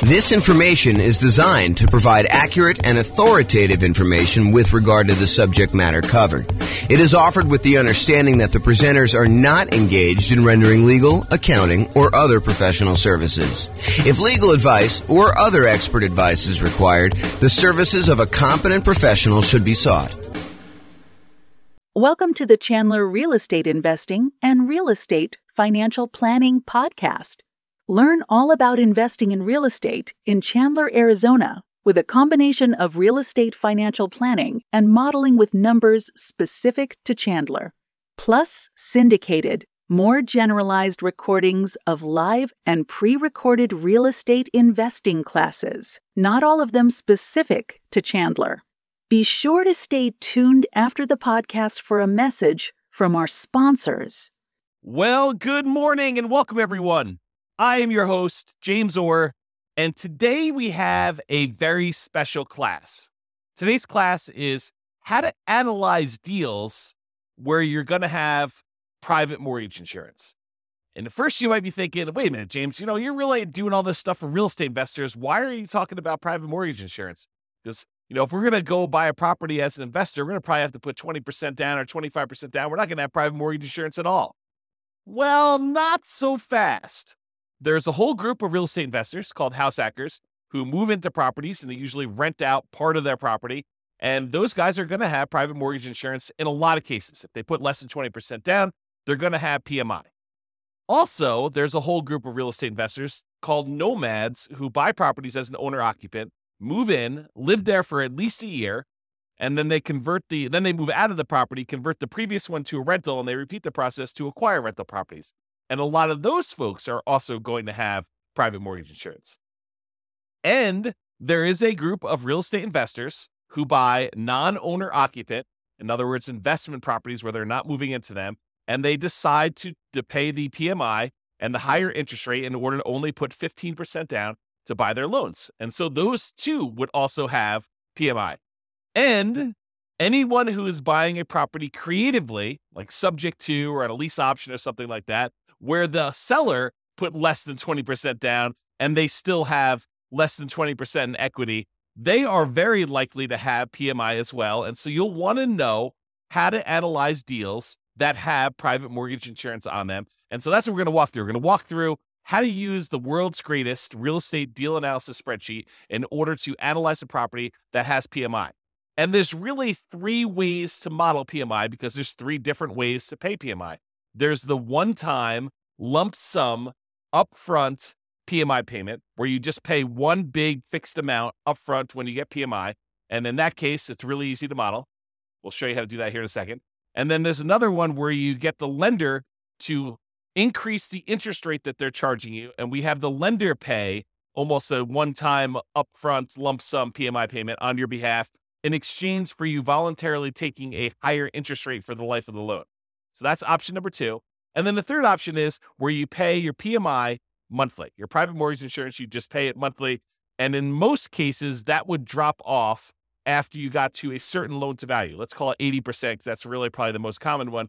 This information is designed to provide accurate and authoritative information with regard to the subject matter covered. It is offered with the understanding that the presenters are not engaged in rendering legal, accounting, or other professional services. If legal advice or other expert advice is required, the services of a competent professional should be sought. Welcome to the Chandler Real Estate Investing and Real Estate Financial Planning Podcast. Learn all about investing in real estate in Chandler, Arizona, with a combination of real estate financial planning and modeling with numbers specific to Chandler, plus syndicated, more generalized recordings of live and pre-recorded real estate investing classes, not all of them specific to Chandler. Be sure to stay tuned after the podcast for a message from our sponsors. Well, good morning and welcome, everyone. I am your host, James Orr, and today we have a very special class. Today's class is how to analyze deals where you're going to have private mortgage insurance. And at first you might be thinking, wait a minute, James, you're really doing all this stuff for real estate investors. Why are you talking about private mortgage insurance? Because if we're going to go buy a property as an investor, we're going to probably have to put 20% down or 25% down. We're not going to have private mortgage insurance at all. Well, not so fast. There's a whole group of real estate investors called house hackers who move into properties and they usually rent out part of their property. And those guys are going to have private mortgage insurance in a lot of cases. If they put less than 20% down, they're going to have PMI. Also, there's a whole group of real estate investors called nomads who buy properties as an owner-occupant, move in, live there for at least a year, and then they move out of the property, convert the previous one to a rental, and they repeat the process to acquire rental properties. And a lot of those folks are also going to have private mortgage insurance. And there is a group of real estate investors who buy non-owner occupant, in other words, investment properties where they're not moving into them, and they decide to pay the PMI and the higher interest rate in order to only put 15% down to buy their loans. And so those two would also have PMI. And anyone who is buying a property creatively, like subject to or at a lease option or something like that, where the seller put less than 20% down and they still have less than 20% in equity, they are very likely to have PMI as well. And so you'll want to know how to analyze deals that have private mortgage insurance on them. And so that's what we're going to walk through. We're going to walk through how to use the world's greatest real estate deal analysis spreadsheet in order to analyze a property that has PMI. And there's really three ways to model PMI because there's three different ways to pay PMI. There's the one-time lump sum upfront PMI payment where you just pay one big fixed amount upfront when you get PMI. And in that case, it's really easy to model. We'll show you how to do that here in a second. And then there's another one where you get the lender to increase the interest rate that they're charging you. And we have the lender pay almost a one-time upfront lump sum PMI payment on your behalf in exchange for you voluntarily taking a higher interest rate for the life of the loan. So that's option number two. And then the third option is where you pay your PMI monthly. Your private mortgage insurance, you just pay it monthly. And in most cases, that would drop off after you got to a certain loan to value. Let's call it 80% because that's really probably the most common one.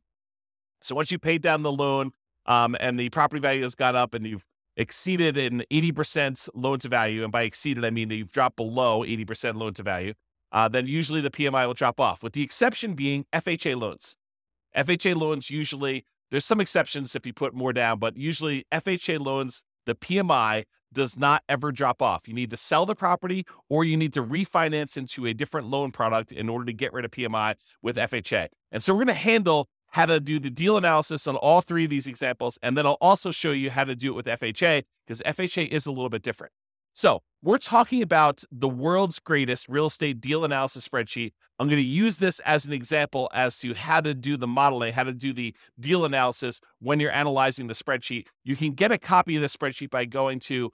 So once you paid down the loan and the property value has gone up and you've exceeded an 80% loan to value, and by exceeded, I mean that you've dropped below 80% loan to value, then usually the PMI will drop off, with the exception being FHA loans. FHA loans usually, there's some exceptions if you put more down, but usually FHA loans, the PMI does not ever drop off. You need to sell the property or you need to refinance into a different loan product in order to get rid of PMI with FHA. And so we're going to handle how to do the deal analysis on all three of these examples, and then I'll also show you how to do it with FHA because FHA is a little bit different. So we're talking about the world's greatest real estate deal analysis spreadsheet. I'm going to use this as an example as to how to do the modeling, how to do the deal analysis when you're analyzing the spreadsheet. You can get a copy of the spreadsheet by going to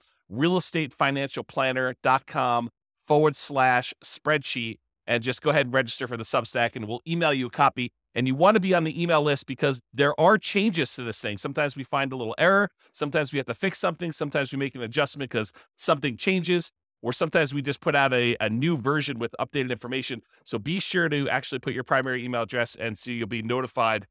realestatefinancialplanner.com/spreadsheet and just go ahead and register for the Substack and we'll email you a copy. And you want to be on the email list because there are changes to this thing. Sometimes we find a little error. Sometimes we have to fix something. Sometimes we make an adjustment because something changes. Or sometimes we just put out a new version with updated information. So be sure to actually put your primary email address and so you'll be notified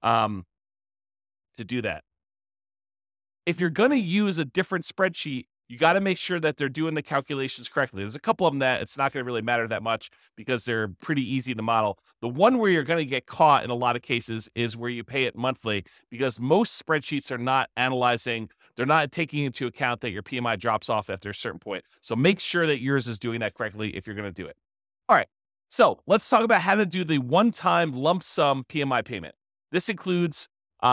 to do that. If you're going to use a different spreadsheet, you got to make sure that they're doing the calculations correctly. There's a couple of them that it's not going to really matter that much because they're pretty easy to model. The one where you're going to get caught in a lot of cases is where you pay it monthly, because most spreadsheets are not analyzing, they're not taking into account that your PMI drops off after a certain point. So make sure that yours is doing that correctly if you're going to do it. All right, so let's talk about how to do the one-time lump sum PMI payment. This includes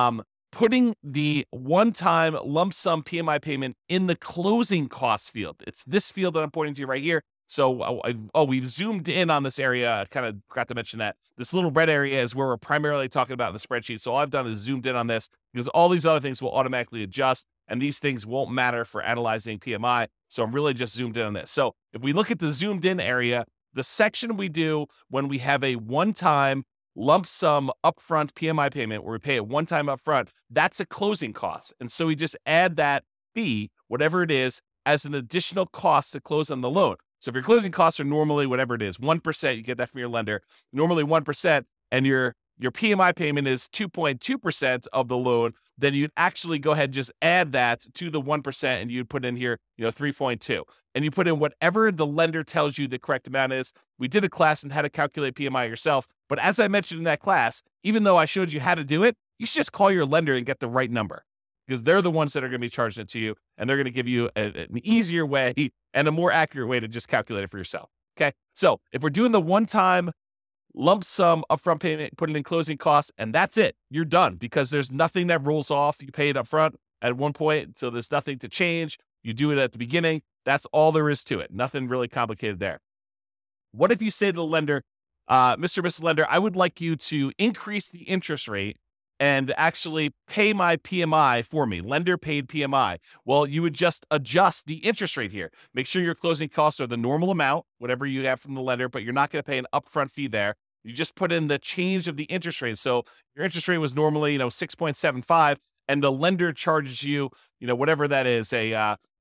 putting the one-time lump sum PMI payment in the closing costs field. It's this field that I'm pointing to right here. So, we've zoomed in on this area. I kind of forgot to mention that. This little red area is where we're primarily talking about in the spreadsheet. So all I've done is zoomed in on this because all these other things will automatically adjust, and these things won't matter for analyzing PMI. So I'm really just zoomed in on this. So if we look at the zoomed in area, the section we do when we have a one-time lump sum upfront PMI payment where we pay it one time upfront, that's a closing cost. And so we just add that fee, whatever it is, as an additional cost to close on the loan. So if your closing costs are normally whatever it is, 1%, you get that from your lender, normally 1%, and your PMI payment is 2.2% of the loan, then you'd actually go ahead and just add that to the 1%, and you'd put in here, 3.2. And you put in whatever the lender tells you the correct amount is. We did a class on how to calculate PMI yourself, but as I mentioned in that class, even though I showed you how to do it, you should just call your lender and get the right number, because they're the ones that are going to be charging it to you, and they're going to give you an easier way and a more accurate way to just calculate it for yourself. Okay, so if we're doing the one-time lump sum upfront payment, put it in closing costs, and that's it. You're done, because there's nothing that rolls off. You pay it upfront at one point, so there's nothing to change. You do it at the beginning. That's all there is to it. Nothing really complicated there. What if you say to the lender, Mr. or Mrs. Lender, I would like you to increase the interest rate and actually pay my PMI for me, lender paid PMI. Well, you would just adjust the interest rate here. Make sure your closing costs are the normal amount, whatever you have from the lender, but you're not going to pay an upfront fee there. You just put in the change of the interest rate. So your interest rate was normally, 6.75, and the lender charges you, whatever that is, a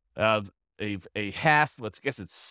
half, let's guess it's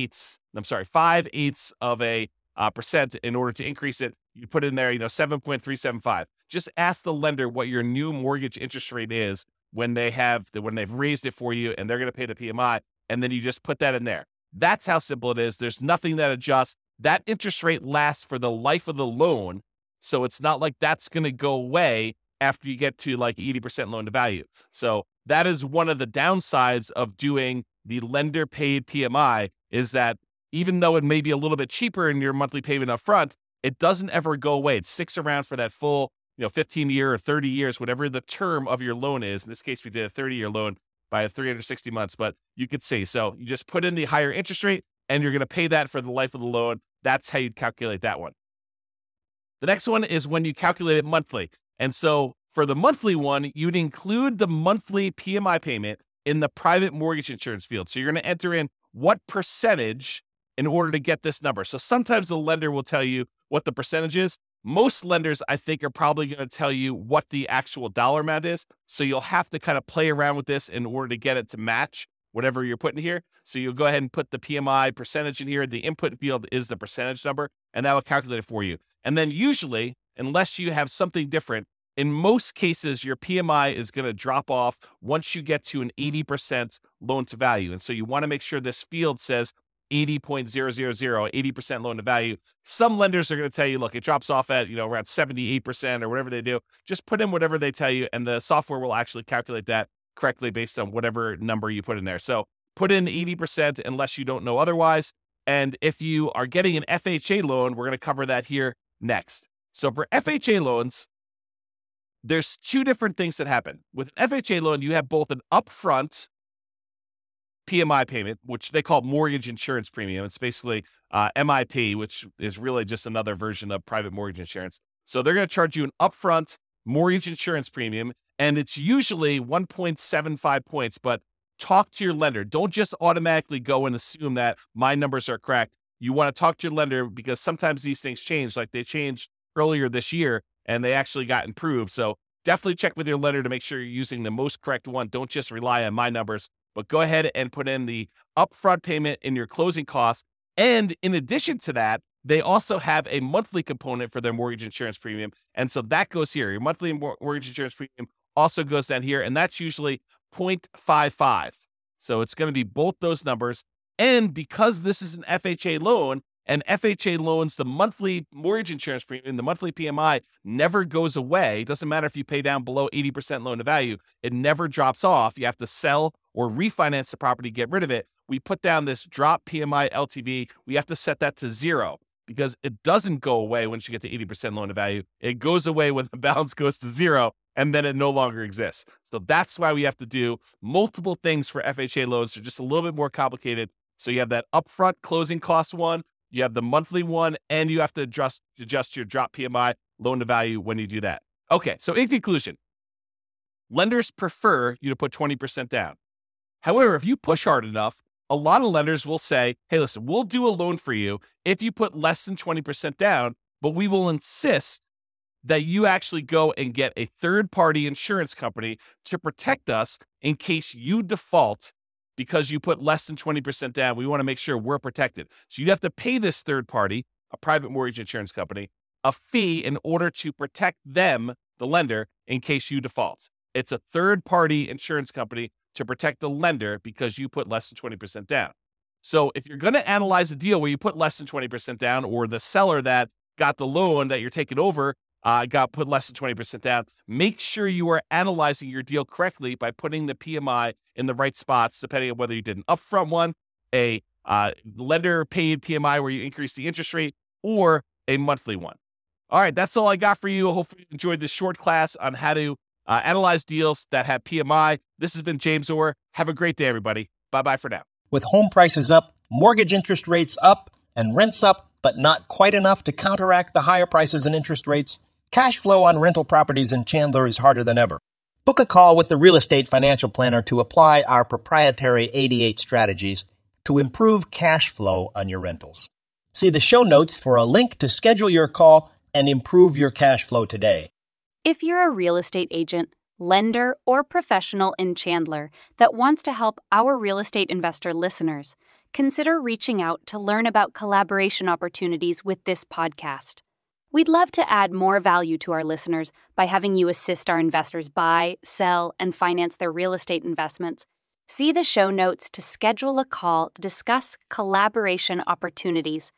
5/8 of a percent in order to increase it. You put in there, 7.375. Just ask the lender what your new mortgage interest rate is when they've raised it for you, and they're going to pay the PMI, and then you just put that in there. That's how simple it is. There's nothing that adjusts. That interest rate lasts for the life of the loan, so it's not like that's going to go away after you get to like 80% loan to value. So that is one of the downsides of doing the lender paid PMI, is that even though it may be a little bit cheaper in your monthly payment up front, it doesn't ever go away. It sticks around for that full 15-year or 30 years, whatever the term of your loan is. In this case, we did a 30-year loan by 360 months, but you could see. So you just put in the higher interest rate, and you're going to pay that for the life of the loan. That's how you'd calculate that one. The next one is when you calculate it monthly. And so for the monthly one, you'd include the monthly PMI payment in the private mortgage insurance field. So you're going to enter in what percentage in order to get this number. So sometimes the lender will tell you what the percentage is. Most lenders, I think, are probably going to tell you what the actual dollar amount is. So you'll have to kind of play around with this in order to get it to match whatever you're putting here. So you'll go ahead and put the PMI percentage in here. The input field is the percentage number, and that will calculate it for you. And then usually, unless you have something different, in most cases, your PMI is going to drop off once you get to an 80% loan to value. And so you want to make sure this field says 80.000, 80% loan to value. Some lenders are going to tell you, look, it drops off at, around 78% or whatever they do. Just put in whatever they tell you, and the software will actually calculate that correctly based on whatever number you put in there. So put in 80% unless you don't know otherwise. And if you are getting an FHA loan, we're going to cover that here next. So for FHA loans, there's two different things that happen. With an FHA loan, you have both an upfront PMI payment, which they call mortgage insurance premium. It's basically MIP, which is really just another version of private mortgage insurance. So they're going to charge you an upfront mortgage insurance premium, and it's usually 1.75 points, but talk to your lender. Don't just automatically go and assume that my numbers are correct. You want to talk to your lender, because sometimes these things change. Like they changed earlier this year, and they actually got improved. So definitely check with your lender to make sure you're using the most correct one. Don't just rely on my numbers, but go ahead and put in the upfront payment in your closing costs. And in addition to that, they also have a monthly component for their mortgage insurance premium. And so that goes here. Your monthly mortgage insurance premium also goes down here, and that's usually 0.55. So it's going to be both those numbers. And because this is an FHA loan, and FHA loans, the monthly mortgage insurance premium, the monthly PMI never goes away. It doesn't matter if you pay down below 80% loan to value. It never drops off. You have to sell or refinance the property, get rid of it. We put down this drop PMI LTV. We have to set that to 0 because it doesn't go away once you get to 80% loan to value. It goes away when the balance goes to 0, and then it no longer exists. So that's why we have to do multiple things for FHA loans. They're just a little bit more complicated. So you have that upfront closing cost one, you have the monthly one, and you have to adjust your drop PMI loan to value when you do that. Okay, so in conclusion, lenders prefer you to put 20% down. However, if you push hard enough, a lot of lenders will say, hey, listen, we'll do a loan for you if you put less than 20% down, but we will insist that you actually go and get a third-party insurance company to protect us in case you default because you put less than 20% down. We want to make sure we're protected. So you have to pay this third party, a private mortgage insurance company, a fee in order to protect them, the lender, in case you default. It's a third-party insurance company to protect the lender because you put less than 20% down. So if you're going to analyze a deal where you put less than 20% down, or the seller that got the loan that you're taking over got put less than 20% down, make sure you are analyzing your deal correctly by putting the PMI in the right spots, depending on whether you did an upfront one, a lender paid PMI where you increase the interest rate, or a monthly one. All right, that's all I got for you. Hopefully you enjoyed this short class on how to analyze deals that have PMI. This has been James Orr. Have a great day, everybody. Bye-bye for now. With home prices up, mortgage interest rates up, and rents up, but not quite enough to counteract the higher prices and interest rates, cash flow on rental properties in Chandler is harder than ever. Book a call with the Real Estate Financial Planner to apply our proprietary 88 strategies to improve cash flow on your rentals. See the show notes for a link to schedule your call and improve your cash flow today. If you're a real estate agent, lender, or professional in Chandler that wants to help our real estate investor listeners, consider reaching out to learn about collaboration opportunities with this podcast. We'd love to add more value to our listeners by having you assist our investors buy, sell, and finance their real estate investments. See the show notes to schedule a call to discuss collaboration opportunities.